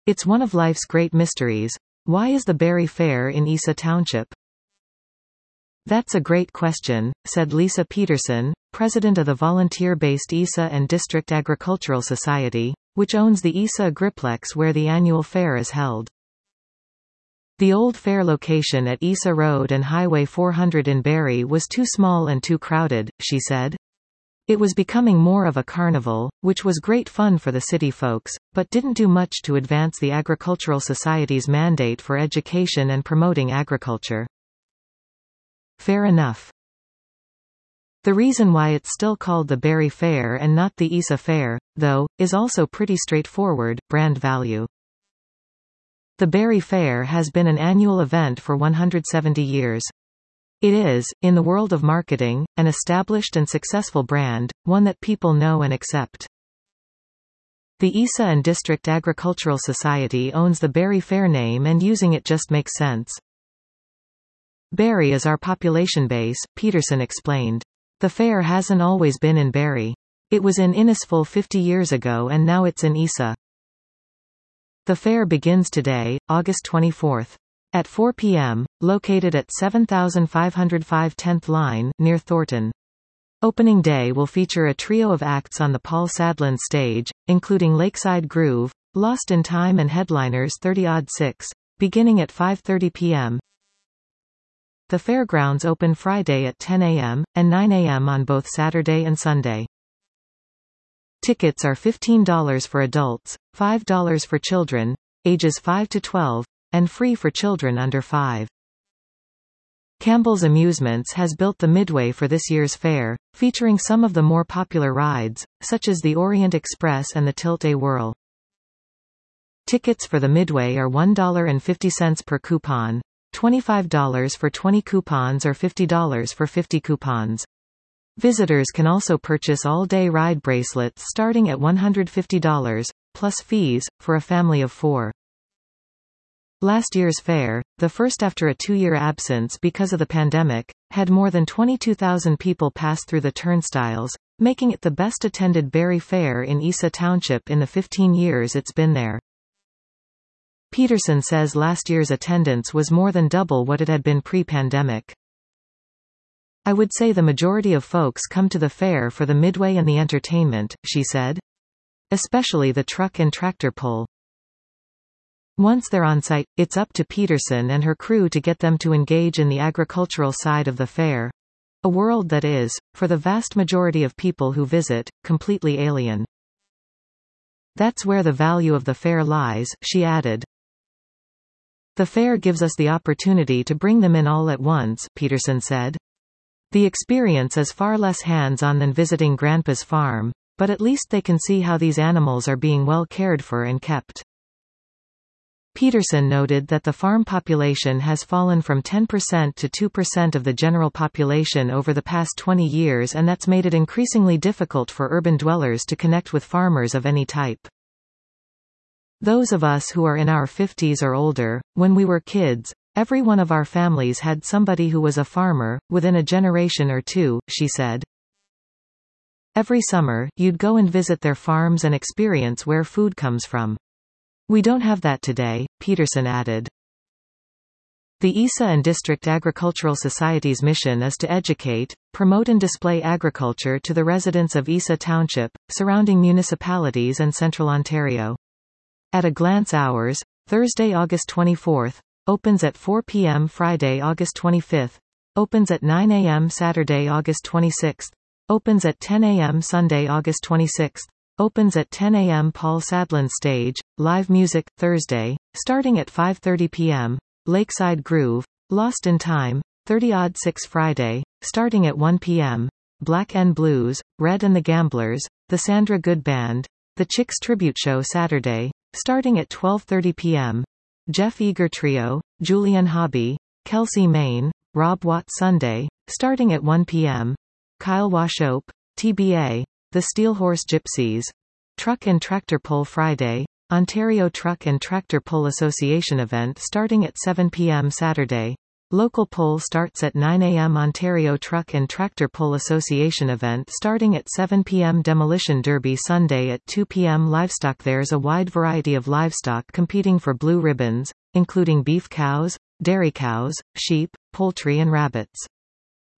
It's one of life's great mysteries. Why is the Berry Fair in Isa Township? That's a great question, said Lisa Peterson, president of the volunteer-based Isa and District Agricultural Society, which owns the Isa Agriplex where the annual fair is held. The old fair location at Isa Road and Highway 400 in Berry was too small and too crowded, she said. It was becoming more of a carnival, which was great fun for the city folks, but didn't do much to advance the Agricultural Society's mandate for education and promoting agriculture. Fair enough. The reason why it's still called the Berry Fair and not the Isa Fair, though, is also pretty straightforward: brand value. The Berry Fair has been an annual event for 170 years. It is, in the world of marketing, an established and successful brand, one that people know and accept. The Isa and District Agricultural Society owns the Berry Fair name and using it just makes sense. Berry is our population base, Peterson explained. The fair hasn't always been in Berry. It was in Innisful 50 years ago and now it's in Isa. The fair begins today, August 24th. At 4 p.m., located at 7505 10th Line, near Thornton. Opening day will feature a trio of acts on the Paul Sadlon stage, including Lakeside Groove, Lost in Time and headliners 30 6, beginning at 5:30 p.m. The fairgrounds open Friday at 10 a.m., and 9 a.m. on both Saturday and Sunday. Tickets are $15 for adults, $5 for children, ages 5 to 12, and free for children under 5. Campbell's Amusements has built the Midway for this year's fair, featuring some of the more popular rides, such as the Orient Express and the Tilt-A-Whirl. Tickets for the Midway are $1.50 per coupon, $25 for 20 coupons or $50 for 50 coupons. Visitors can also purchase all-day ride bracelets starting at $150, plus fees, for a family of 4. Last year's fair, the first after a 2-year absence because of the pandemic, had more than 22,000 people pass through the turnstiles, making it the best-attended Berry Fair in Isa Township in the 15 years it's been there. Peterson says last year's attendance was more than double what it had been pre-pandemic. I would say the majority of folks come to the fair for the Midway and the entertainment, she said. Especially the truck and tractor pull. Once they're on site, it's up to Peterson and her crew to get them to engage in the agricultural side of the fair. A world that is, for the vast majority of people who visit, completely alien. That's where the value of the fair lies, she added. The fair gives us the opportunity to bring them in all at once, Peterson said. The experience is far less hands-on than visiting Grandpa's farm, but at least they can see how these animals are being well cared for and kept. Peterson noted that the farm population has fallen from 10% to 2% of the general population over the past 20 years, and that's made it increasingly difficult for urban dwellers to connect with farmers of any type. Those of us who are in our 50s or older, when we were kids, every one of our families had somebody who was a farmer, within a generation or two, she said. Every summer, you'd go and visit their farms and experience where food comes from. We don't have that today, Peterson added. The Isa and District Agricultural Society's mission is to educate, promote and display agriculture to the residents of Isa Township, surrounding municipalities and Central Ontario. At a glance hours, Thursday, August 24th, opens at 4 p.m. Friday, August 25th, opens at 9 a.m. Saturday, August 26th, opens at 10 a.m. Sunday, August 26th, opens at 10 a.m. Paul Sadlon stage, live music, Thursday, starting at 5:30 p.m., Lakeside Groove, Lost in Time, 30 6 Friday, starting at 1 p.m., Black and Blues, Red and the Gamblers, the Sandra Good Band, the Chicks Tribute Show Saturday, starting at 12:30 p.m., Jeff Eager Trio, Julian Hobby, Kelsey Main, Rob Watt Sunday, starting at 1 p.m., Kyle Washope, TBA, the Steel Horse Gypsies, Truck and Tractor Pull Friday, Ontario Truck and Tractor Pull Association event starting at 7 p.m. Saturday, Local poll starts at 9 a.m. Ontario Truck and Tractor Pull Association event starting at 7 p.m. Demolition Derby Sunday at 2 p.m. Livestock. There's a wide variety of livestock competing for blue ribbons, including beef cows, dairy cows, sheep, poultry and rabbits.